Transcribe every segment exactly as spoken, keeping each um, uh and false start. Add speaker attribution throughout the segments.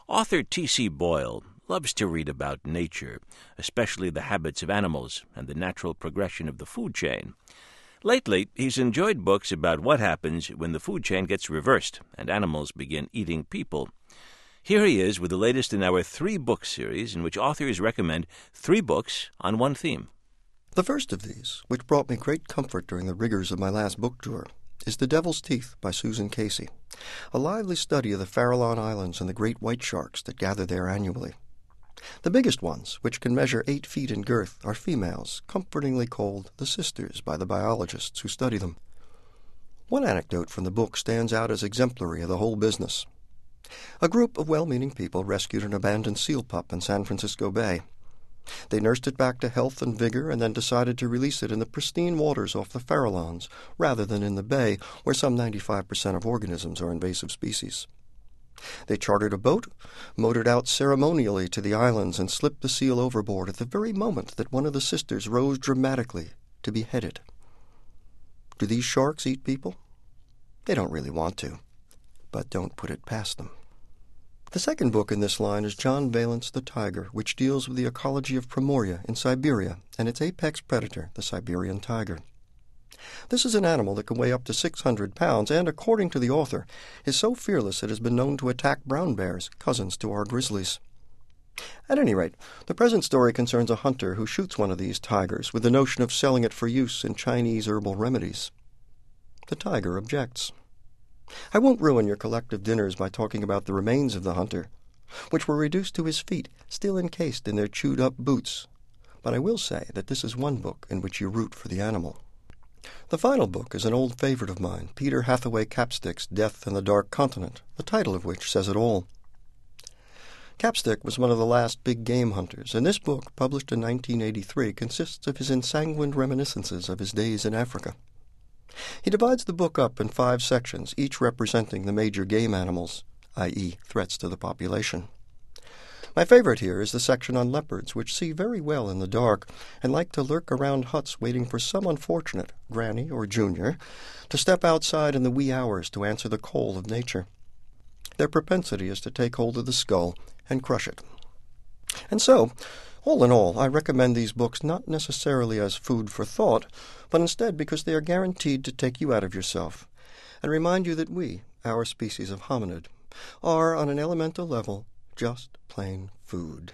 Speaker 1: Author T C Boyle loves to read about nature, especially the habits of animals and the natural progression of the food chain. Lately, he's enjoyed books about what happens when the food chain gets reversed and animals begin eating people. Here he is with the latest in our three-book series in which authors recommend three books on one theme.
Speaker 2: The first of these, which brought me great comfort during the rigors of my last book tour, is The Devil's Teeth by Susan Casey, a lively study of the Farallon Islands and the great white sharks that gather there annually. The biggest ones, which can measure eight feet in girth, are females, comfortingly called the sisters by the biologists who study them. One anecdote from the book stands out as exemplary of the whole business. A group of well-meaning people rescued an abandoned seal pup in San Francisco Bay. They nursed it back to health and vigor and then decided to release it in the pristine waters off the Farallons, rather than in the bay, where some ninety-five percent of organisms are invasive species. They chartered a boat, motored out ceremonially to the islands, and slipped the seal overboard at the very moment that one of the sisters rose dramatically to be headed. Do these sharks eat people? They don't really want to, but don't put it past them. The second book in this line is John Vaillant's The Tiger, which deals with the ecology of Primoria in Siberia and its apex predator, the Siberian tiger. This is an animal that can weigh up to six hundred pounds and, according to the author, is so fearless it has been known to attack brown bears, cousins to our grizzlies. At any rate, the present story concerns a hunter who shoots one of these tigers with the notion of selling it for use in Chinese herbal remedies. The tiger objects. I won't ruin your collective dinners by talking about the remains of the hunter, which were reduced to his feet, still encased in their chewed-up boots, but I will say that this is one book in which you root for the animal. The final book is an old favorite of mine, Peter Hathaway Capstick's Death in the Dark Continent, the title of which says it all. Capstick was one of the last big game hunters, and this book, published in nineteen eighty-three, consists of his ensanguined reminiscences of his days in Africa. He divides the book up in five sections, each representing the major game animals, that is threats to the population. My favorite here is the section on leopards, which see very well in the dark and like to lurk around huts waiting for some unfortunate, granny or junior, to step outside in the wee hours to answer the call of nature. Their propensity is to take hold of the skull and crush it. And so, all in all, I recommend these books not necessarily as food for thought, but instead because they are guaranteed to take you out of yourself and remind you that we, our species of hominid, are, on an elemental level, just plain food.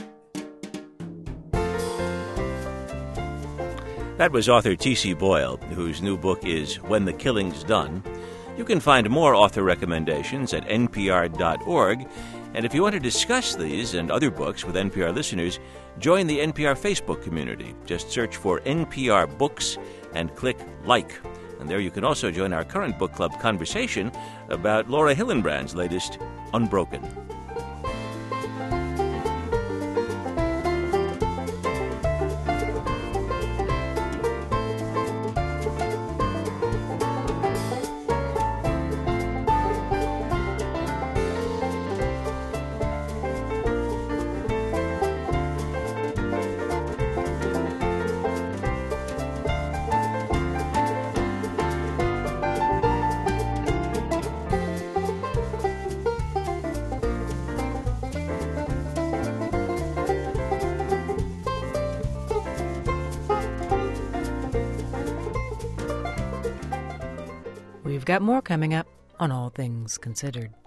Speaker 1: That was author T C Boyle, whose new book is When the Killing's Done. You can find more author recommendations at N P R dot org, and if you want to discuss these and other books with N P R listeners, join the N P R Facebook community. Just search for N P R Books and click Like. And there you can also join our current book club conversation about Laura Hillenbrand's latest, Unbroken.
Speaker 3: We've got more coming up on All Things Considered.